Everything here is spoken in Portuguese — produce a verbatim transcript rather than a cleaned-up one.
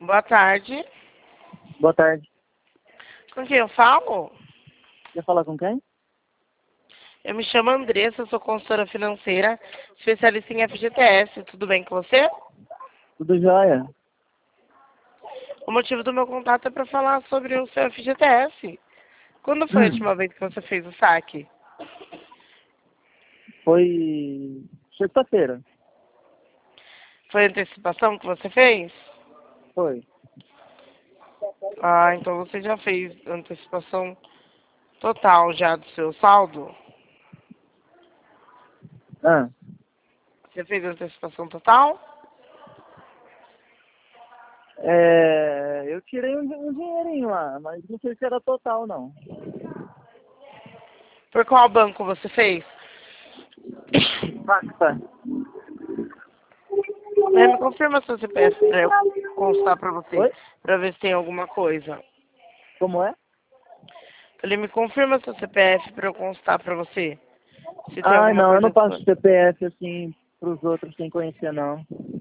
Boa tarde. Boa tarde. Com quem eu falo? Quer falar com quem? Eu me chamo Andressa, sou consultora financeira, especialista em F G T S. Tudo bem com você? Tudo jóia? O motivo do meu contato é para falar sobre o seu F G T S. Quando foi a Hum, última vez que você fez o saque? foi sexta-feira. Foi antecipação que você fez? Foi. Ah, então você já fez antecipação total já do seu saldo? Ah, Você fez antecipação total? é, eu tirei um, um dinheirinho lá, mas não sei se era total, não. Por qual banco você fez? Pacta. É, me confirma seu C P F para eu constar para você, Oi? para ver se tem alguma coisa. Como é? Ele me confirma seu C P F para eu constar para você, se tem Ai, alguma não, eu coisa não passo sua. C P F assim pros outros sem conhecer, não.